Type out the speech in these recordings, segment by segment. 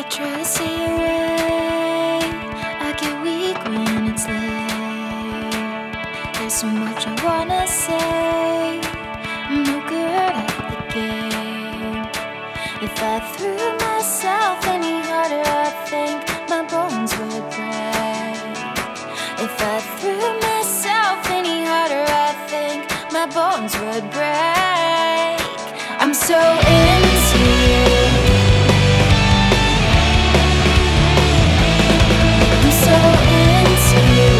Try to see a way. I get weak when it's late. There's so much I wanna say. I'm no good at the game. If I threw myself any harder, I think my bones would break. If I threw myself any harder, I think my bones would break. I'm so into you. I'm so into you.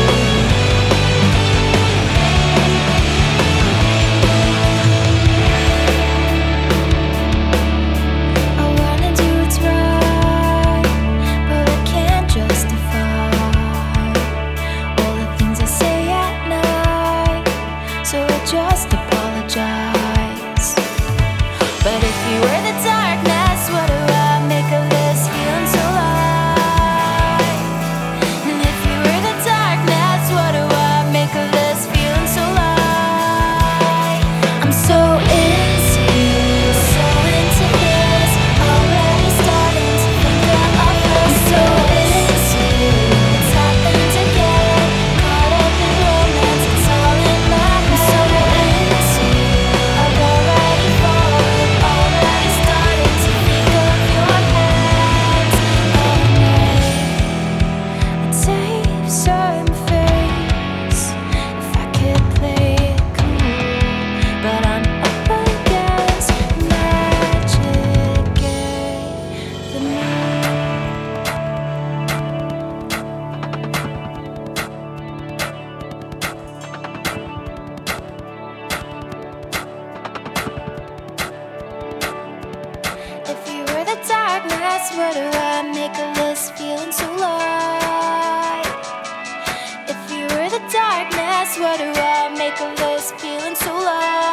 I wanna do what's right, but I can't justify all the things I say at night, so I just apologize. But if you were the darkness, what do I make of this feeling so light? And if you were the darkness, what do I make of this feeling so light? I'm so into you, so into this, already starting to think that I'm so into you. It's happened again, caught up in romance, it's all in my head. I'm so into you, I've already fallen, already starting to think of your hands all night. I'd save some face if I could play it cool, but I'm up against magic at the moon. If you were the darkness, what do I make of this feeling so light? If you were the darkness, what do I make of this feeling so light?